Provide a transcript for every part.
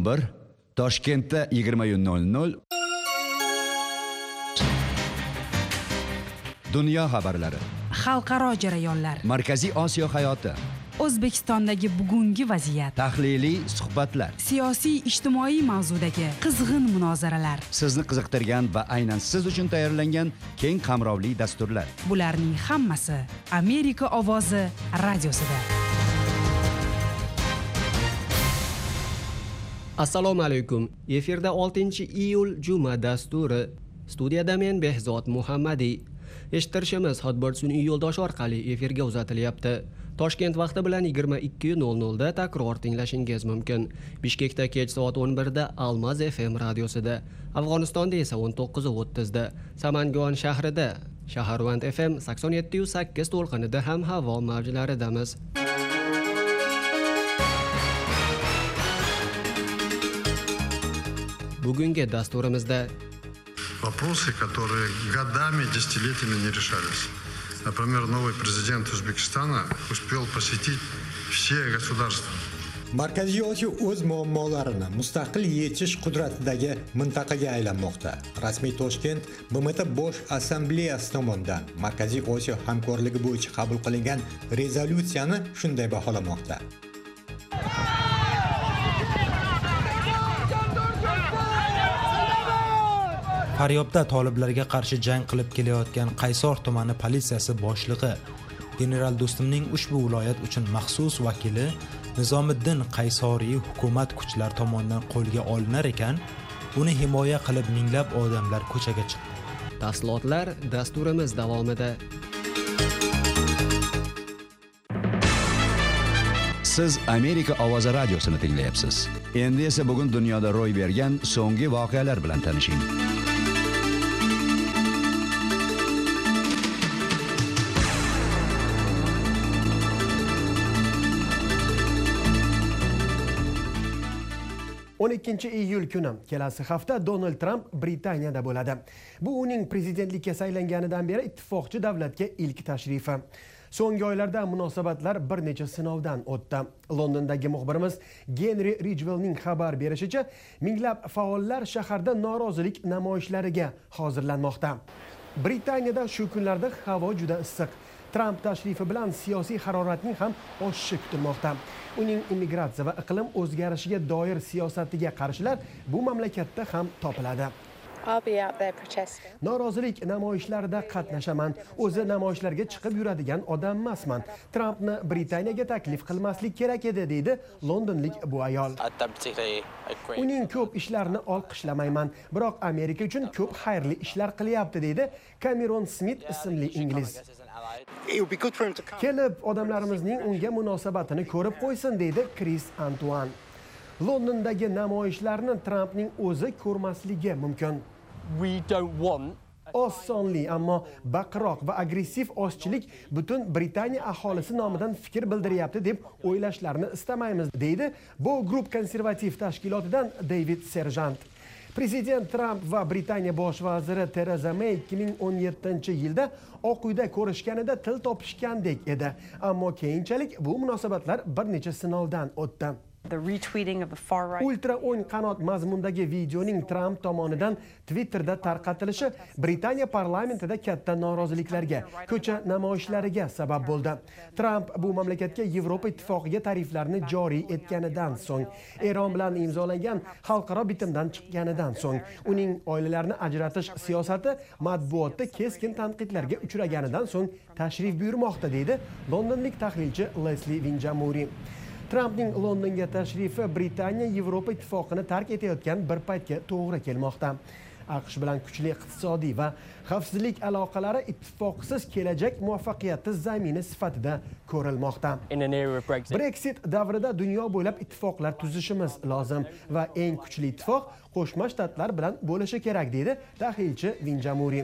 11, Toshkentda 20:00. Dunyo xabarlari. Xalqaro jarayonlar. Markaziy Osiyo hayoti. O'zbekistondagi bugungi vaziyat. Tahliliy suhbatlar. Siyosiy ijtimoiy mavzudagi qizg'in munozaralar. Sizni qiziqtirgan va aynan siz uchun tayyorlangan keng qamrovli dasturlar. Bularning hammasi Amerika ovozi radiosida. Assalomu alaykum. Efirda 6-iyul juma dasturi. Studiyada men Behzod Muhammadiy. Eshittirishimiz Hotbird sun'iy yo'ldosh orqali efirga uzatilyapti. Toshkent vaqti bilan 22:00 da takror tinglashingiz mumkin. Bishkekda kech soat 11 da Almaz FM radiosida, Afg'onistonda esa 19:30 da, Samangon shahrida Shaharvand FM 87.8 to'lqinida ham havo mavjlaridamiz. Bugungi dasturimizda вопросы, которые годами, десятилетиями не решались. Например, новый президент Узбекистана успел посетить все государства. Markaziy Osiyo o'z muammolarini mustaqil yechish qudratidagi mintaqaga aylanmoqda. Rasmiy Toshkent BMT Bosh Assambleyasi tomonidan Markaziy Osiyo hamkorligi bo'yicha qabul qilingan rezolyutsiyani shunday baholamoqda. Faryobda toliblarga qarshi jang qilib kelayotgan Qaysor tumani politsiyasi boshlig'i general Do'stumning ushbu viloyat uchun maxsus vakili Nizomiddin Qaysoriy hukumat kuchlari tomonidan qo'lga olinar ekan, uni himoya qilib minglab odamlar ko'chaga chiqdi. Tafsilotlar dasturimiz davomida. Siz Amerika ovozi radiosini tinglayapsiz. Endi esa bugun dunyoda ro'y bergan so'nggi voqealar bilan tanishing. iyul kuni kelasi hafta Donald Trump Britaniyada bo'ladi. Bu uning prezidentlikka saylanganidan beri ittifoqchi davlatga ilk tashrifi. So'nggi oylarda munosabatlar bir necha sinovdan o'tdi. Londondagi muxbirimiz Henry Ridgwellning xabar berishicha, minglab faollar shaharda norozilik namoyishlariga hozirlanmoqda. Britaniyada shu kunlarda havo juda issiq. Trump tashrifi bilan siyosiy haroratning ham oshishi kutilmoqda. Uning immigratsiya va iqlim o'zgarishiga doir siyosatiga qarshilar bu mamlakatda ham topiladi. Norozilik namoyishlarida qatnashaman. O'zi namoyishlarga chiqib yuradigan odam emasman. Trumpni Britaniyaga taklif qilmaslik kerak edi, deydi londonlik bu ayol. Uning ko'p ishlarini olqishlamayman, biroq Amerika uchun ko'p xayrli ishlar qilyapti, deydi Cameron Smith ismli ingliz. Kelib odamlarimizning unga munosabatini ko'rib qo'ysin, deydi Chris Antoine. Londondagi namoyishlarni Trumpning o'zi ko'rmasligi mumkin. Oz sonli, ammo baqiroq va agressiv ozchilik butun Britaniya aholisi nomidan fikr bildiryapti deb o'ylashlarini istamaymiz, deydi bu grup konservativ tashkilotidan David Serjant. Prezident Trump va Britaniya bosh vaziri Theresa May 2017-yilda Oq uyda ko'rishganida til topishgandek edi, ammo keyinchalik bu munosabatlar bir necha sinovdan o'tdi. Ultra o'ng qanot mazmundagi videoning Trump tomonidan Twitterda tarqatilishi Britaniya parlamentida katta noroziliklarga, ko'cha namoyishlariga sabab bo'ldi. Trump bu mamlakatga Yevropa ittifoqiga tariflarni joriy etganidan so'ng, Eron bilan imzolangan xalqaro bitimdan chiqqanidan so'ng, uning oilalarni ajratish siyosati matbuotda keskin tanqidlarga uchraganidan so'ng tashrif buyurmoqda, deydi londonlik tahlilchi Leslie Vinjamuri. Trumpning Londonga tashrifi Britaniya Yevropa ittifoqini tark etayotgan bir paytga to'g'ri kelmoqda. AQSh bilan kuchli iqtisodiy va xavfsizlik aloqalari ittifoqsiz kelajak muvaffaqiyati zamini sifatida ko'rilmoqda. Brexit davrida dunyo bo'ylab ittifoqlar tuzishimiz lozim va eng kuchli ittifoq Qo'shma Shtatlar bilan bo'lishi kerak, deydi tahlilchi Vinjamuri.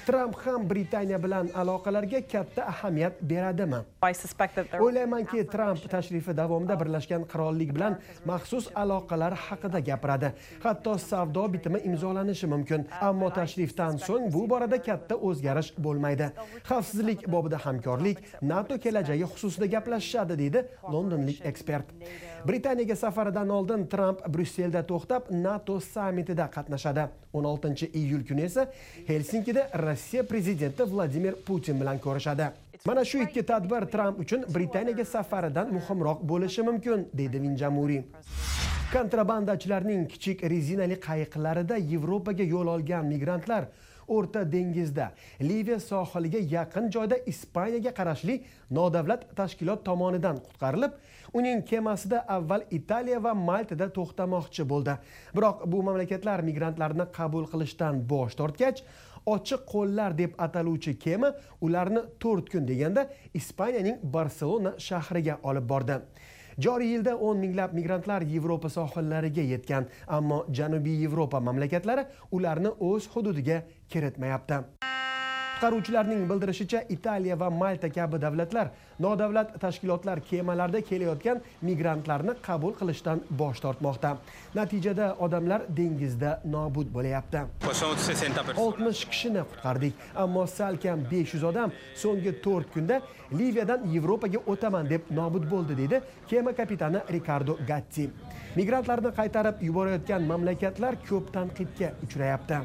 Tramp ham Britaniya bilan aloqalarga katta ahamiyat beradimi? O'ylaymanki, Tramp tashrifi davomida Birlashgan Qirollik bilan maxsus aloqalar haqida gapiradi. Hatto savdo bitimi imzolanishi mumkin. Ammo tashrifdan so'ng bu borada katta o'zgarish bo'lmaydi. Xavfsizlik bobida hamkorlik, NATO kelajagi xususida gaplashishadi, deydi londonlik ekspert. Britaniyaga safaridan oldin Tramp Bryusselda to'xtab, NATO sammitida qatnashadi. 16-iyul kuni esa Helsinkida Rossiya prezidenti Vladimir Putin bilan ko'rishadi. Mana shu ikki tadbir Tramp uchun Britaniyaga safaridan muhimroq bo'lishi mumkin, deydi Vinjamuri. Kontrabandachilarning kichik rezinali qayiqlarida Yevropaga yo'l olgan migrantlar O'rta dengizda Liviya sohiliga yaqin joyda Ispaniyaga qarashli nodavlat tashkilot tomonidan qutqarilib, uning kemasida avval Italiya va Maltada to'xtamoqchi bo'ldi. Biroq bu mamlakatlar migrantlarni qabul qilishdan bosh tortgach, ochiq qo'llar deb ataluvchi kema ularni 4 kun deganda Ispaniyaning Barselona shahriga olib bordi. Joriy yilda 10 minglab migrantlar Yevropa sohillariga yetgan, ammo Janubiy Yevropa mamlakatlari ularni o'z hududiga kiritmayapti. Qutqaruvchilarning bildirishicha, Italiya va Malta kabi davlatlar nodavlat tashkilotlar kemalarda kelayotgan migrantlarni qabul qilishdan bosh tortmoqda. Natijada odamlar dengizda nobud bo'layapti. 60 kishini qutqardik, ammo salkam 500 odam so'nggi 4 kunda Liviyadan Yevropaga o'taman deb nobud bo'ldi, deydi kema kapitani Ricardo Gatti. Migrantlarni qaytarib yuborayotgan mamlakatlar ko'p tanqidga uchrayapti.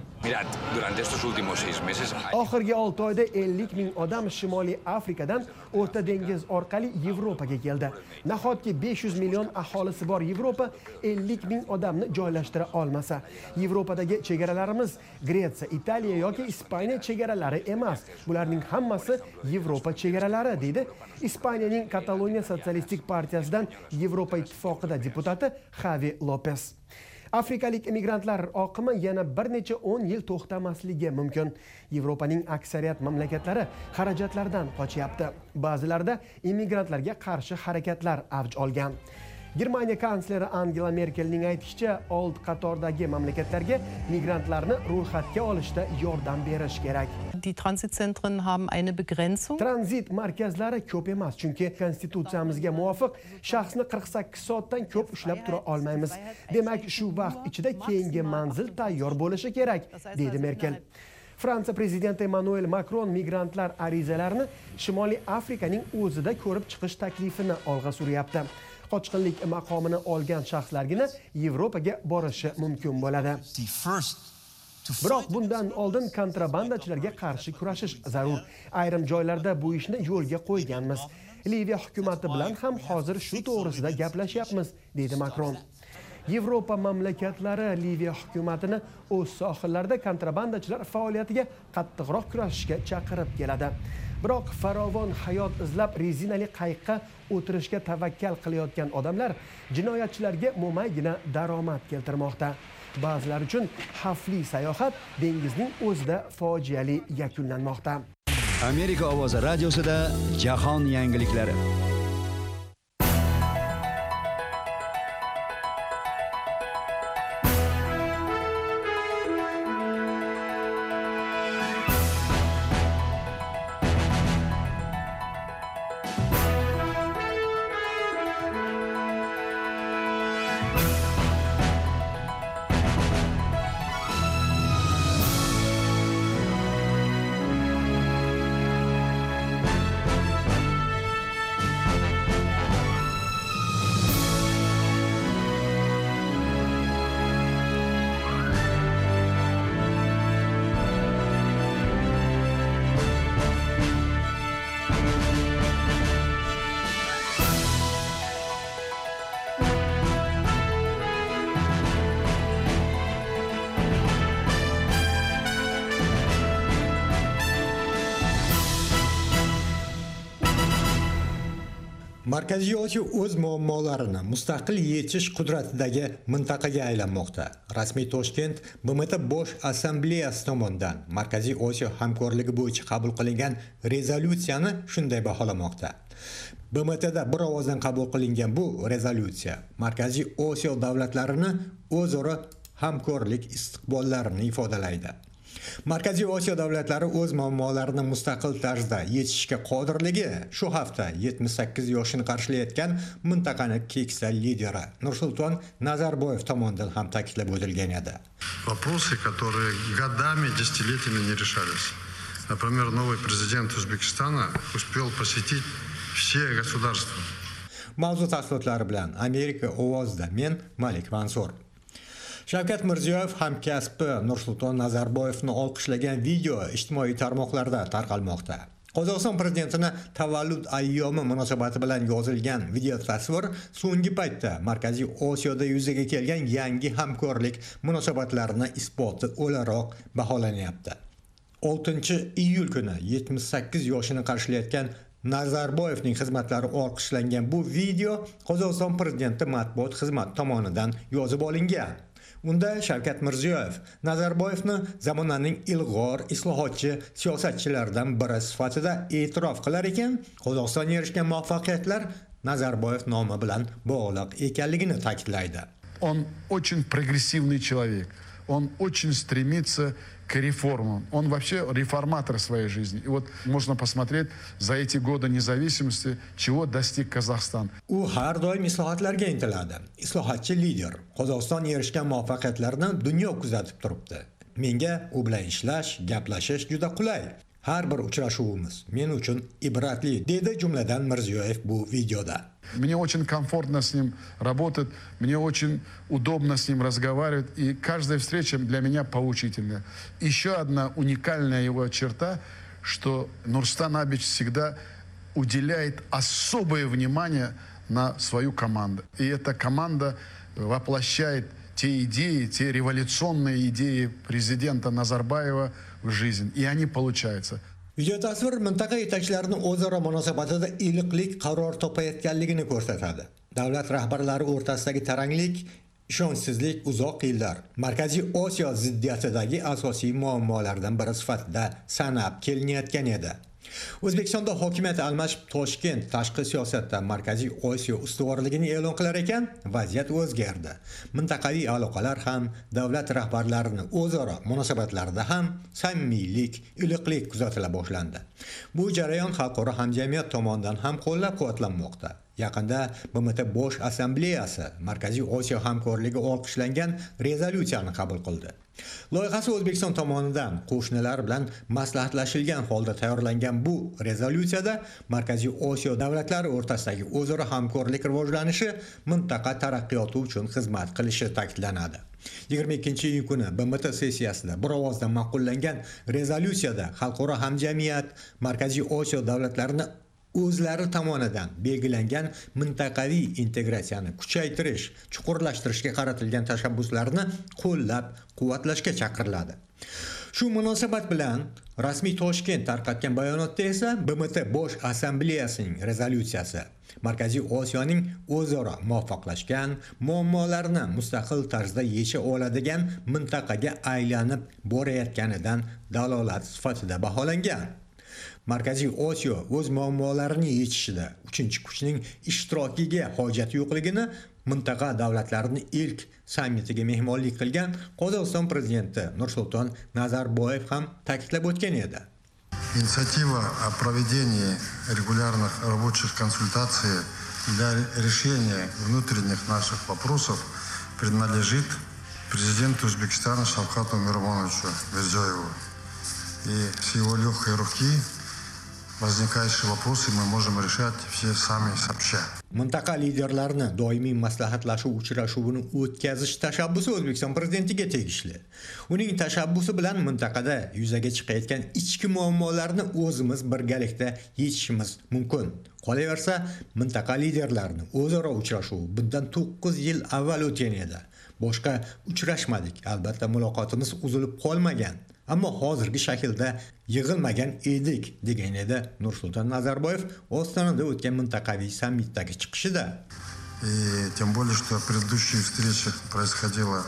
Oxirgi 6 oyda 50 ming odam Shimoliy Afrikadan O'rta dengiz orqali Yevropaga keldi. Nahotki 500 million aholisi bor Yevropa 50 ming odamni joylashtira olmasa, Yevropadagi chegaralarimiz Gretsiya, Italiya yoki Ispaniya chegaralari emas. Bularning hammasi Yevropa chegaralari, deydi Ispaniyaning Kataloniya sotsialistik partiyasidan Yevropa ittifoqida deputati Javi Lopez. Afrikalik migrantlar oqimi yana bir necha 10 yil to'xtamasligi mumkin. Yevropaning aksariyat mamlakatlari xarajatlardan qochyapti. Ba'zilarida immigrantlarga qarshi harakatlar avj olgan. Germaniya kansleri Angela Merkelning aytishicha, old qatordagi mamlakatlarga migrantlarni ro'yxatga olishda yordam berish kerak. Die Transitzentren haben eine Begrenzung. Tranzit markazlari ko'p emas, chunki konstitutsiyamizga muvofiq shaxsni 48 soatdan ko'p ushlab tura olmaymiz. Demak, shu vaqt ichida keyingi manzil tayyor bo'lishi kerak, dedi Merkel. Fransiya prezidenti Emmanuel Macron migrantlar arizalarini Shimoliy Afrikaning o'zida ko'rib chiqish taklifini olg'a suryapti. Qochqinlik maqomini olgan shaxslargina Yevropaga borishi mumkin bo'ladi. Biroq bundan oldin kontrabandachilarga qarshi kurashish zarur. Ayrim joylarda bu ishni yo'lga qo'yganmiz. Liviya hukumati bilan ham hozir shu to'g'risida gaplashyapmiz, dedi Macron. Yevropa mamlakatlari Liviya hukumatini o'z sohillarida kontrabandachilar faoliyatiga qattiqroq kurashishga chaqirib keladi. Biroq farovon hayot izlab rezinali qayiqqa o'tirishga tavakkal qilayotgan odamlar jinoyatchilarga mo'maygina daromad keltirmoqda. Ba'zilar uchun xavfli sayohat dengizning o'zida fojiali yakunlanmoqda. Amerika ovozi radiosida jahon yangiliklari. Markaziy Osiyo o'z muammolarini mustaqil yechish qudratidagi mintaqaga aylanmoqda. Rasmiy Toshkent BMT Bosh Assambleyasi tomonidan Markaziy Osiyo hamkorligi bo'yicha qabul qilingan rezolyutsiyani shunday baholamoqda. BMTda bir ovozdan qabul qilingan bu rezolyutsiya Markaziy Osiyo davlatlarini o'zaro hamkorlik istiqbollarini ifodalaydi. Markaziy Osiyo davlatlari o'z muammolarini mustaqil tarzda yechishga qodirligi shu hafta 78 yoshini qarshilayotgan mintaqaning keksa lideri Nursulton Nazarboyev tomonidan ham ta'kidlab o'tilgan edi. Вопросы, которые годами, десятилетиями не решались. Например, новый президент Узбекистана успел посетить все государства. Mavzu tafsilotlari bilan Amerika ovozida men Malik Mansur. Shavkat Mirziyoyev hamkasbi Nursulton Nazarboyevni olqishlagan video ijtimoiy tarmoqlarda tarqalmoqda. Qozog'iston prezidentining tavallud ayyomi munosabati bilan yozilgan video tasvir so'nggi paytda Markaziy Osiyoda yuzaga kelgan yangi hamkorlik munosabatlarini isboti o'laroq baholanyapti. 6-iyul kuni 78 yoshini qarshilayotgan Nazarboyevning xizmatlari olqishlangan bu video Qozog'iston prezidenti matbuot xizmati tomonidan yozib olingan. Unda Shavkat Mirziyoyev Nazarboyevni zamonaning ilg'or islohotchi siyosatchilaridan biri sifatida e'tirof qilar ekan, Qozog'istonga erishgan muvaffaqiyatlar Nazarboyev nomi bilan bog'liq ekanligini ta'kidlaydi. Он очень прогрессивный человек. Он очень стремится к реформам. Он вообще реформатор своей жизни. И вот можно посмотреть за эти годы независимости, чего достиг Казахстан. U har doim islohotlarga intiladi. Islohotchi lider. Qozog'iston erishgan muvaffaqiyatlarni dunyo kuzatib turibdi. Menga u bilan ishlash, gaplashish juda qulay. Har bir uchrashuvimiz men uchun ibratli, dedi jumladan Mirziyoyev bu videoda. Мне очень комфортно с ним работать, мне очень удобно с ним разговаривать, и каждая встреча для меня поучительная. Еще одна уникальная его черта, что Нурсултан Абич всегда уделяет особое внимание на свою команду. И эта команда воплощает те идеи, те революционные идеи президента Назарбаева в жизнь. И они получаются. Video tasvir mintaqa yetakchilarining o'zaro munosabatida iliqlik qaror topayotganligini ko'rsatadi. Davlat rahbarlari o'rtasidagi taranglik, ishonchsizlik uzoq yillar Markaziy Osiyo ziddiyatidagi asosiy muammolardan biri sifatida sanab kelinayotgan edi. O'zbekistonda hokimiyat almashib Toshkent tashqi siyosatda Markaziy Osiyo ustuvorligini e'lon qilar ekan, vaziyat o'zgardi. Mintaqaviy aloqalar ham, davlat rahbarlarining o'zaro munosabatlarida ham samimiylik, iliqlik kuzatila boshlandi. Bu jarayon xalqaro hamjamiyat tomonidan ham qo'llab-quvvatlanmoqda. Yaqinda BMT Bosh Assambleyasi Markaziy Osiyo hamkorligi olqishlangan rezolyutsiyani qabul qildi. Loyihasi O'zbekiston tomonidan qo'shnilar bilan maslahatlashilgan holda tayyorlangan bu rezolyutsiyada Markaziy Osiyo davlatlari o'rtasidagi o'zaro hamkorlik rivojlanishi, mintaqa taraqqiyoti uchun xizmat qilishi ta'kidlanadi. 22-iyun kuni BMT sessiyasida bir ovozdan ma'qullangan rezolyutsiyada xalqaro hamjamiyat Markaziy Osiyo davlatlarini o'zlari tomonidan belgilangan mintaqaviy integratsiyani kuchaytirish, chuqurlashtirishga qaratilgan tashabbuslarni qo'llab-quvvatlashga chaqiriladi. Shu munosabat bilan rasmiy Toshkent tarqatgan bayonotda esa BMT Bosh Assambleyasining rezolyutsiyasi Markaziy Osiyoning o'zaro muvaffaqlashgan, muammolarini mustaqil tarzda yecha oladigan mintaqaga aylanib borayotganidan dalolat sifatida baholangan. Markaziy Osiyo o'z muammolarini yechishida uchinchi kuchning ishtirokiga hojat yo'qligini mintaqa davlatlarining ilk sammitiga mehmonlik qilgan Qozog'iston prezidenti Nursulton Nazarboyev ham ta'kidlab o'tgan edi. Инициатива о проведении регулярных рабочих консультаций для решения внутренних наших вопросов принадлежит президенту Узбекистана Шавкату Миромоновичу Мирзиёеву. И с его легкой руки возникающие вопросы мы можем решать все сами сообща. Mintaqa liderlarini doimiy maslahatlashuv uchrashuvini o'tkazish tashabbusi O'zbekiston prezidentiga tegishli. Uning tashabbusi bilan mintaqada yuzaga chiqayotgan ichki muammolarni o'zimiz birgalikda yechishimiz mumkin. Qolaversa, mintaqa liderlarini o'zaro uchrashuv bundan 9 yil avval o'tgan edi. Boshqa uchrashmadik. Albatta muloqotimiz uzilib qolmagan. Ammo hozirgi shaklda yig'ilmagan edik, degan edi Nursulton Nazarboyev Ostonada o'tgan mintaqaviy sammitdagi chiqishida. И тем более, что предыдущие встречи происходило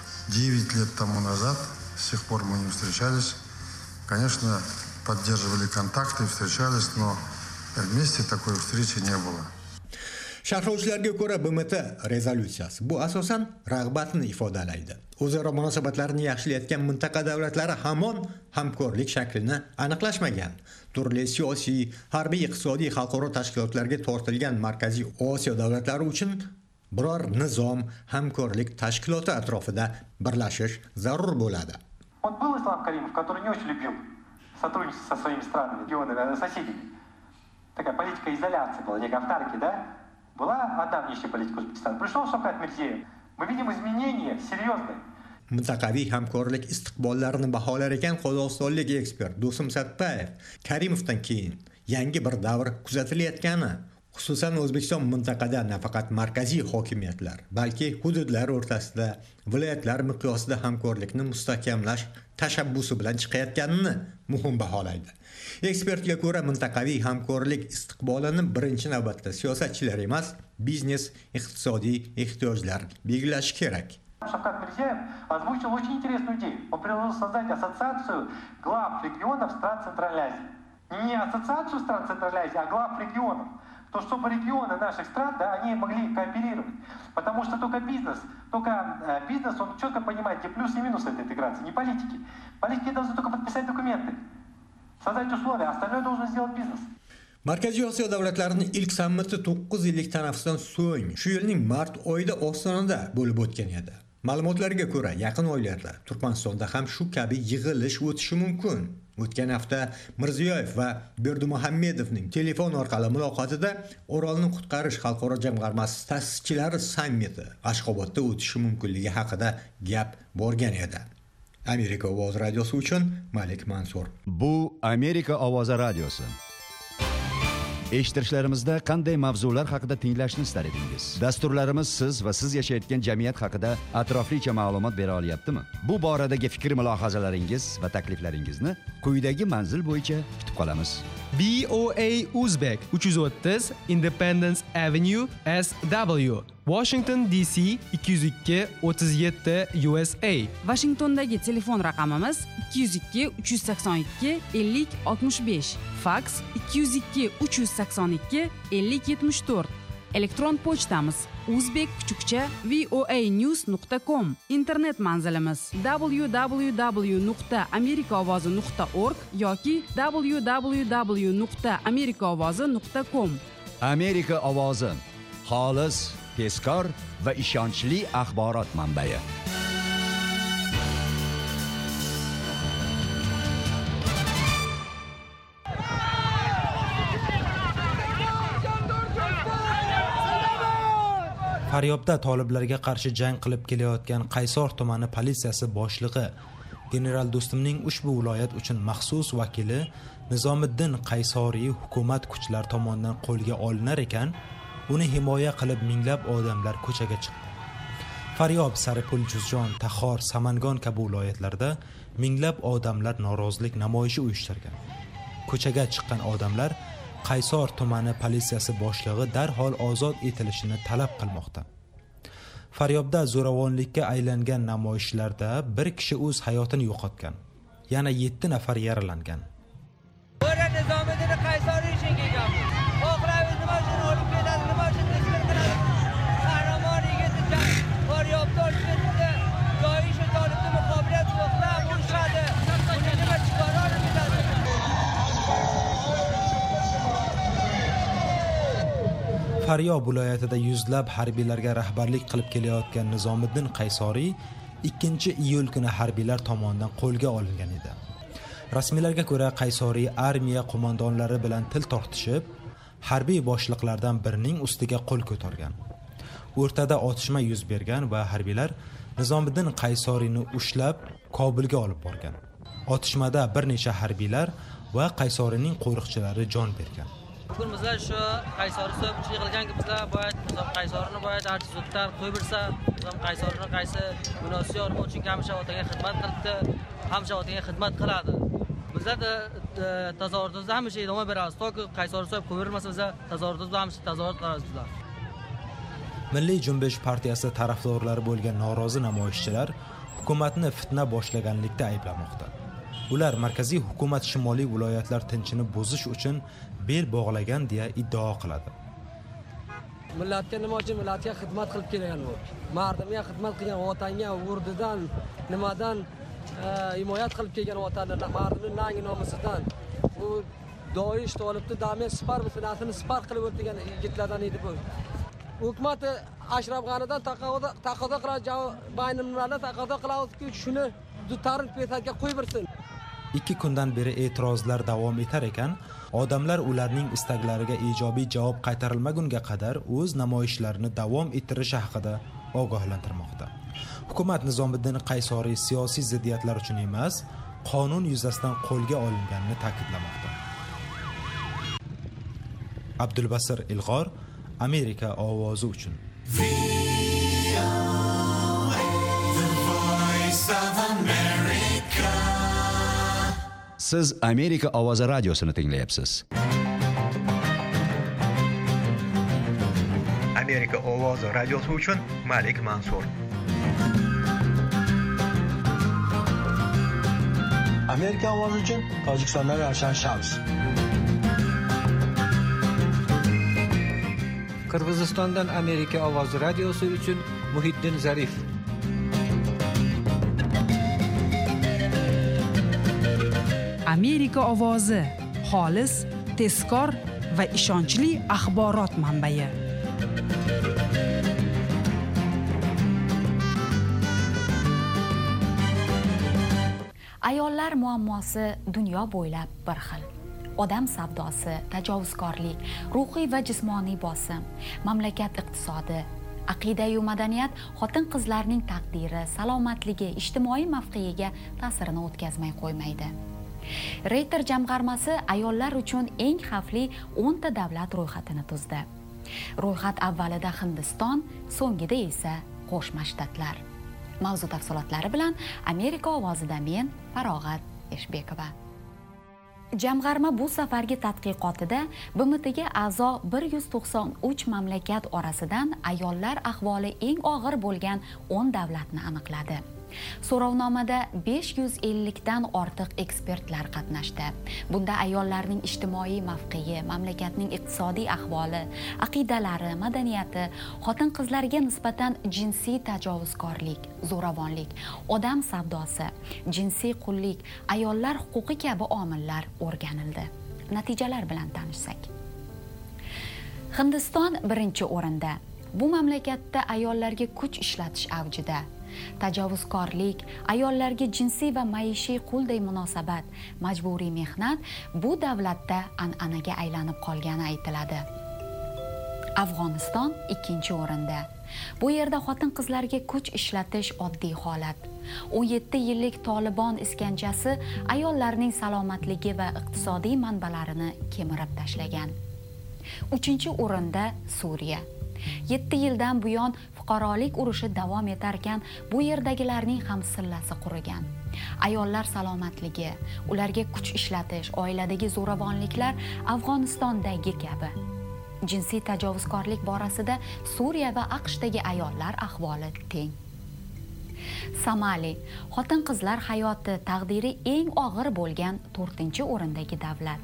9 лет тому назад, с тех пор мы не встречались. Конечно, поддерживали контакты, встречались, но вместе такой встречи не было. Sharhlovchilarga ko'ra BMT rezolyutsiyasi bu asosan rag'batni ifodalaydi. O'zaro munosabatlarni yaxshilayotgan mintaqa davlatlari hamon hamkorlik shaklini aniqlashmagan. Turli siyosiy, harbiy, iqtisodiy xalqaro tashkilotlarga tortilgan Markaziy Osiyo davlatlari uchun biror nizom, hamkorlik tashkiloti atrofida birlashish zarur bo'ladi. Вот был Ислам Каримов, который не очень любил сотрудничество со своими странами, регионами, соседями. Такая политика изоляции была, некая автарки, да? Была одна внешняя политика Узбекистана. Пришел Шавкат Мирзиев. Мы видим изменения серьезные. Mintaqaviy hamkorlik istiqbollarini baholar ekan qozog'istonlik ekspert Do'stim Satpayev, Karimovdan keyin yangi bir davr kuzatilayotgani, xususan O'zbekiston mintaqada nafaqat markaziy hokimiyatlar, balki hududlar o'rtasida, viloyatlar miqyosida hamkorlikni mustahkamlash tashabbusi bilan chiqayotganini muhim baholaydi. Ekspertga ko'ra, mintaqaviy hamkorlik istiqbolini birinchi navbatda siyosatchilar emas, biznes, iqtisodiy ehtiyojlar belgilashi kerak. Шавкат Мирзиев озвучил очень интересную идею. Он предложил создать ассоциацию глав регионов стран Центральной Азии. Не ассоциацию стран Центральной Азии, а глав регионов. То, чтобы регионы наших стран, да, они могли кооперировать. Потому что только бизнес, он четко понимает, где плюсы и минусы этой интеграции, не политики. Политики должны только подписать документы, создать условия, остальное должен сделать бизнес. Markaziy Osiyo davlatlarining ilk sammiti 9 yillik tanaffusdan so'ng shu yilning mart oyida Ostonada bo'lib o'tgan edi. Ma'lumotlarga ko'ra, yaqin oylarda Turkmanistonda ham shu kabi yig'ilish o'tishi mumkin. O'tgan hafta Mirziyoyev va Berdimuhamedovning telefon orqali muloqotida Orolni qutqarish xalqaro jamg'armasi ta'sischilari sammiti Ashxobodda o'tishi mumkinligi haqida gap borgan edi. Amerika ovozi radiosi uchun Malik Mansur. Bu Amerika ovozi radiosi. Eshittirishlarimizda qanday mavzular haqida tinglashni istar edingiz? Dasturlarimiz siz va siz yashayotgan jamiyat haqida atroflicha ma'lumot bera olyaptimi? Bu boradagi fikr-mulohazalaringiz va takliflaringizni quyidagi manzil bo'yicha kutib qolamiz. VOA Uzbek 330 Independence Avenue SW, Washington DC 202 37 USA. Washingtondagi telefon raqamimiz 202 382 50 65, faks 202 382 50 74. Elektron pochtamiz uzbek_voanews.com. Internet manzilimiz www.amerikaovozi.org yoki www.amerikaovozi.com. Amerika ovozi, xolis, tezkor va ishonchli axborot manbai. Faryobda toliblarga qarshi jang qilib kelayotgan Qaysor tumani politsiyasi boshlig'i general Do'stimning ushbu viloyat uchun maxsus vakili Nizomiddin Qaysoriy hukumat kuchlari tomonidan qo'lga olinar ekan, uni himoya qilib minglab odamlar ko'chaga chiqdi. Faryob, Saripul, Juzjon, Taxor, Samangon kabi viloyatlarda minglab odamlar norozilik namoyishi uyushtirgan. Ko'chaga chiqqan odamlar Qaysor tumani politsiyasi boshlig'i darhol ozod etilishini talab qilmoqda. Faryobda zo'ravonlikka aylangan namoyishlarda bir kishi o'z hayotini yo'qotgan. Yana 7 nafar yaralangan. Bo'ra Nizomiddin Qaysoriy ishga kelgan. Oxirgi nima uchun olib keladi, nima uchun tashkil qiladi? Qahramon yigitcha Faryobda o'tdi. Joyi shu tolibni muqobilat qilmoqda, urishadi. Uni nima chiqara olmaydi? Faryob viloyatida yuzlab harbiylarga rahbarlik qilib kelayotgan Nizomiddin Qaysoriy 2-iyul kuni harbiylar tomonidan qo'lga olingan edi. Rasmiylarga ko'ra, Qaysoriy armiya qo'mondonlari bilan til tortishib, harbiy boshliqlardan birining ustiga qo'l ko'targan. O'rtada otishma yuz bergan va harbiylar Nizomiddin Qaysoriyni ushlab Kobulga olib borgan. Otishmada bir necha harbiylar va Qaysoriyning qo'riqchilari jon bergan. Bugun bizlar shu Qaysoriy so'yib yig'ilganki, bizlar boyat Nizom Qaysorini boyat artiz o'tlar qo'yib bersa, Nizom Qaysorini qaysi munosib nima uchun hamisha otaga xizmat qilibdi, hamisha otaga xizmat qiladi. Bizlar tazorruzda hamisha idoma beramiz. To'g'ri Qaysori so'yib qo'yib bermasa, bizlar tazorruzda hamisha tazorruz qilamiz bizlar. Milliy Junbish partiyasi tarafdorlari bo'lgan norozi namoyishchilar hukumatni fitna boshlaganlikda ayblamoqda. Ular markaziy hukumat shimoliy viloyatlar tinchini buzish uchun bel bog'lagan deya iddao qiladi. millatga nima uchun millatga xizmat qilib kelgan u. Mardimga xizmat qilgan, vatanga urdidan, nimadan himoyat qilib kelgan vatanni, mardimning nangi nomusidan. Bu doish tolibni dami sipar mislini sipar qilib o'tgan yigitlardan edi bu. Hukumat Ashraf G'anidan taqozo qiladi, baynimlardan taqozo qiladi-ki, shuni dutarib petga qo'yib bersin. 2 kundan beri e'tirozlar davom etar ekan, odamlar ularning istaklariga ijobiy javob qaytarilmagunga qadar o'z namoyishlarini davom ettirishi haqida ogohlantirmoqda. Hukumat Nizomiddin Qaysoriy siyosiy ziddiyatlar uchun emas, qonun yuzasidan qo'lga olinganini ta'kidlamoqda. Abdulbasir Ilg'or, Amerika ovozi uchun. Siz Amerika ovozi radiosini tinglayapsiz. Amerika ovozi radiosi uchun Malik Mansur. Amerika ovozi uchun Tojikistondan Ravshan Shams. Qirg'izistondan Amerika ovozi radiosi uchun Muhiddin Zarif. Amerika ovozi xolis, tezkor va ishonchli axborot manbai. Ayollar muammosi dunyo bo'ylab bir xil. Odam savdosi, tajovuzkorlik, ruhiy va jismoniy bosim, mamlakat iqtisodi, aqida-yu madaniyat xotin-qizlarning taqdiri, salomatligi, ijtimoiy mavqeiga ta'sirini o'tkazmay qo'ymaydi. Reuters jamg'armasi ayollar uchun eng xavfli 10 ta davlat ro'yxatini tuzdi. Ro'yxat avvalida Hindiston, so'ngida esa Qo'shma Shtatlar. Mavzu tafsilotlari bilan Amerika ovozida men Farog'at Eshbekova. Jamg'arma bu safargi tadqiqotida BMTga a'zo 193 mamlakat orasidan ayollar ahvoli eng og'ir bo'lgan 10 davlatni aniqladi. So'rovnomada 550 dan ortiq ekspertlar qatnashdi. Bunda ayollarning ijtimoiy mavqei, mamlakatning iqtisodiy ahvoli, aqidalari, madaniyati, xotin-qizlarga nisbatan jinsiy tajovuzkorlik, zo'ravonlik, odam savdosi, jinsiy qullik, ayollar huquqi kabi omillar o'rganildi. Natijalar bilan tanishsak. Hindiston birinchi o'rinda. Bu mamlakatda ayollarga kuch ishlatish avjida. Tajovuzkorlik, ayollarga jinsiy va maishiy qulday munosabat, majburiy mehnat bu davlatda an'anaga aylanib qolgani aytiladi. Afg'oniston ikkinchi o'rinda. Bu yerda xotin-qizlarga kuch ishlatish oddiy holat. 17 yillik Tolibon iskanjasi ayollarning salomatligi va iqtisodiy manbalarini kemirib tashlagan. 3-o'rinda Suriya. 7 yildan buyon fuqarolik urushi davom etar ekan, bu yerdagilarning ham sillasi qurigan. Ayollar salomatligi, ularga kuch ishlatish, oiladagi zo'ravonliklar Afg'onistondagi kabi. Jinsiy tajovuzkorlik borasida Suriya va AQShdagi ayollar ahvoli teng. Somali, xotin-qizlar hayoti taqdiri eng og'ir bo'lgan 4-o'rindagi davlat.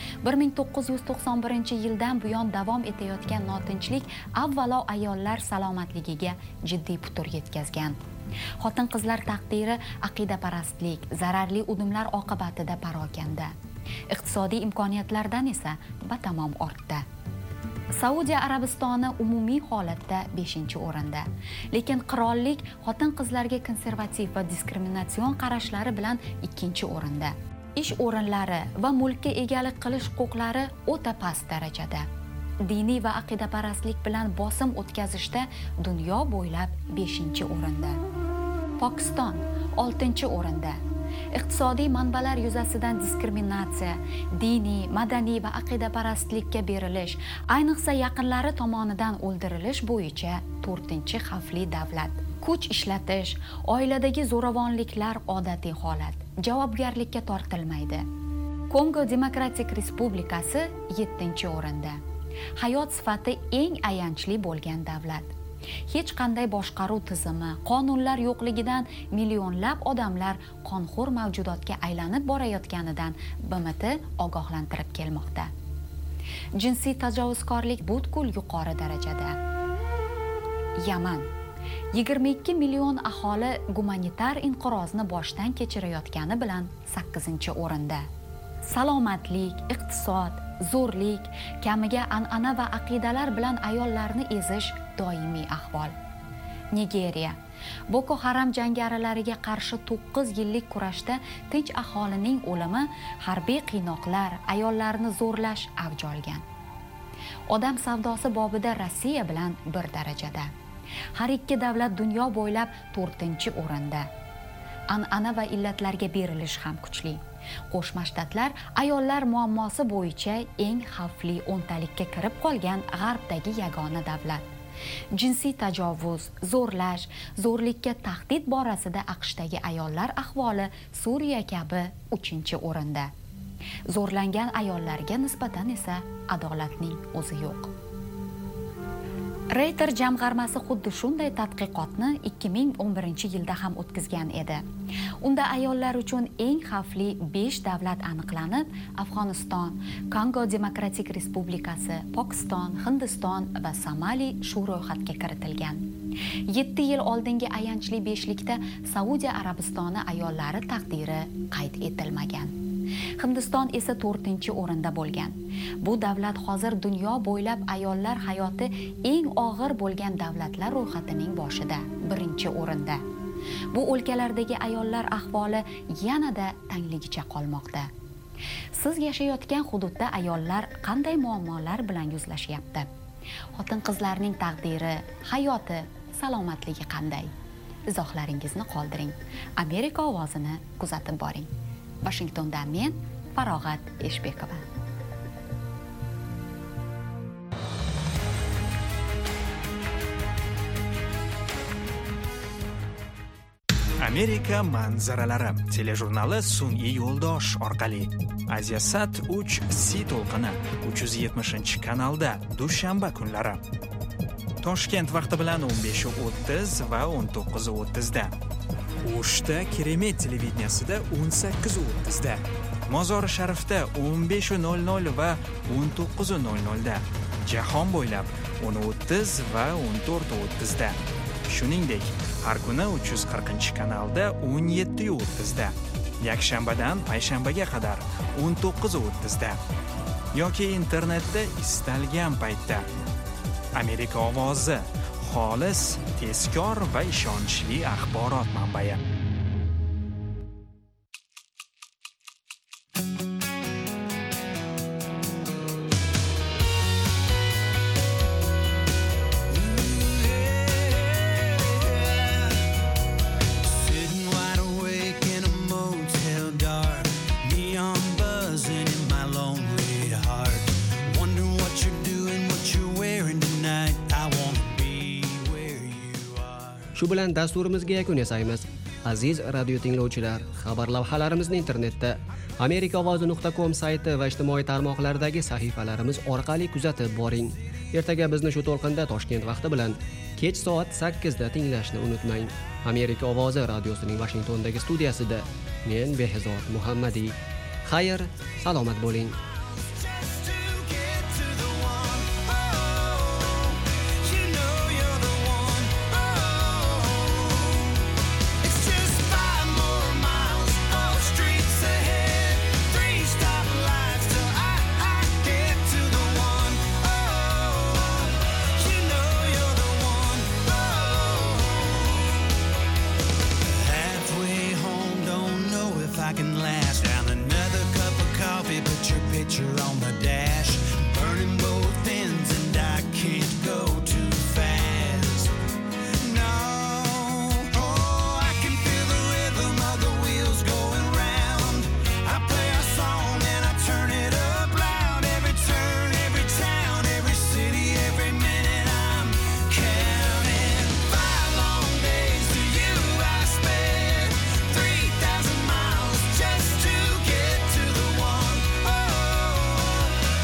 1991-yildan buyon davom etayotgan notinchlik avvalo ayollar salomatligiga jiddiy putur yetkazgan. Xotin-qizlar taqdiri aqidaparastlik, zararli udumlar oqibatida parokanda. Iqtisodiy imkoniyatlardan esa batamom ortda. Saudiya Arabistoni umumiy holatda 5-o'rinda. Lekin qirollik xotin-qizlarga konservativ va diskriminatsion qarashlari bilan 2-o'rinda. Ish o'rinlari va mulkka egalik qilish huquqlari o'ta past darajada. Diniy va aqidaparastlik bilan bosim o'tkazishda dunyo bo'ylab 5-o'rinda. Pokiston 6-o'rinda. Iqtisodiy manbalar yuzasidan diskriminatsiya, diniy, madaniy va aqidaparastlikka berilish, ayniqsa yaqinlari tomonidan o'ldirilish bo'yicha 4-xavfli davlat. Kuch ishlatish, oiladagi zo'ravonliklar odatiy holat. Javobgarlikka tortilmaydi. Kongo Demokratik Respublikasi 7-o'rinda. Hayot sifati eng ayanchli bo'lgan davlat. Hech qanday boshqaruv tizimi, qonunlar yo'qligidan millionlab odamlar qonxo'r mavjudotga aylanib borayotganidan BMT ogohlantirib kelmoqda. Jinsiy tajovuzkorlik butkul yuqori darajada. Yaman 22 million aholi gumanitar inqirozni boshdan kechirayotgani bilan 8-o'rinda. Salomatlik, iqtisod, zo'rlik, kamiga an'ana va aqidalar bilan ayollarni ezish doimiy ahvol. Nigeriya Boko Haram jangarilariga qarshi 9 yillik kurashda tinch aholining o'limi, harbiy qiynoqlar, ayollarni zo'rlash avj olgan. Odam savdosi bobida Rossiya bilan bir darajada. Har ikki davlat dunyo bo'ylab 4-o'rinda. An'ana va illatlarga berilish ham kuchli. Qo'shma Shtatlar ayollar muammosi bo'yicha eng xavfli 10talikka kirib qolgan g'arbdagi yagona davlat. Jinsiy tajovuz, zo'rlash, zo'rlikka tahdid borasida AQShdagi ayollar ahvoli Suriya kabi 3-o'rinda. Zo'rlangan ayollarga nisbatan esa adolatning o'zi yo'q. Reuters jamg'armasi xuddi shunday tadqiqotni 2011-yilda ham o'tkazgan edi. Unda ayollar uchun eng xavfli 5 davlat aniqlanib, Afg'oniston, Kongo Demokratik Respublikasi, Pokiston, Hindiston va Somali shu ro'yxatga kiritilgan. 7 yil oldingi ayanchli 5likda Saudiya Arabistoni ayollari taqdiri qayd etilmagan. Hindiston esa 4-o'rinda bo'lgan. Bu davlat hozir dunyo bo'ylab ayollar hayoti eng og'ir bo'lgan davlatlar ro'yxatining boshida, 1-o'rinda. Bu o'lkalardagi ayollar ahvoli yanada tangligicha qolmoqda. Siz yashayotgan hududda ayollar qanday muammolar bilan yuzlashyapti? Xotin-qizlarning taqdiri, hayoti, salomatligi qanday? Izohlaringizni qoldiring. Amerika ovozini kuzatib boring. Washingtondan men Farog'at Eshbekova. Amerika manzaralari telejurnali sun'iy yo'ldosh orqali Asiasat 3C to'lqini 370-kanalda dushanba kunlari. Toshkent vaqti bilan 15:30 va 19:30 da. O'shda Keremet televideniyasida 18:30 da. Mozori Sharifda 15:00 va 19:00 da. Jahon bo'ylab 10:30 va 14:30 da. Shuningdek, har kuni 340-kanalda 17:30 da. Yakshanbadan payshanbaga qadar 19:30 da. Yoki internetda istalgan paytda. Amerika ovozi xolis, tezkor va ishonchli axborot manbai. Shu bilan dasturimizga yakun yasaymiz. Aziz radio tinglovchilar, xabar lavhalarimizni internetda amerikaovozi.com sayti va ijtimoiy tarmoqlardagi sahifalarimiz orqali kuzatib boring. Ertaga bizni shu to'lqinda Toshkent vaqti bilan kech soat 8 da tinglashni unutmang. Amerika ovozi radiosining Washingtondagi studiyasida men Behzod Muhammadiy. Xayr, salomat bo'ling. I can last down another cup of coffee, put your picture on the dash, burning both ends, and I can't go too fast. No, oh, I can feel the rhythm of the wheels going round. I play a song and I turn it up loud. Every turn, every town, every city, every minute I'm counting. 5 long days to you I spent, 3,000 miles just to get to the one. Oh,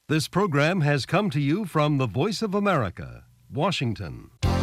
This program has come to you from the Voice of America, Washington.